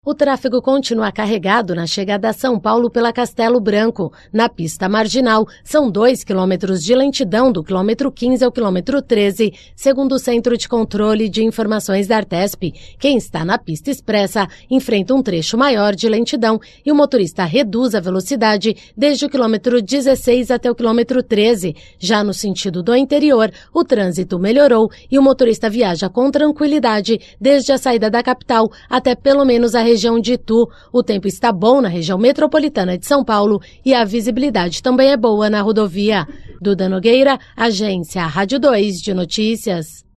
O tráfego continua carregado na chegada a São Paulo pela Castelo Branco. Na pista marginal, são 2 quilômetros de lentidão do quilômetro 15 ao quilômetro 13, segundo o Centro de Controle de Informações da Artesp. Quem está na pista expressa enfrenta um trecho maior de lentidão e o motorista reduz a velocidade desde o quilômetro 16 até o quilômetro 13. Já no sentido do interior, o trânsito melhorou e o motorista viaja com tranquilidade desde a saída da capital até pelo menos a região de Itu. O tempo está bom na região metropolitana de São Paulo e a visibilidade também é boa na rodovia. Duda Nogueira, Agência Rádio 2 de Notícias.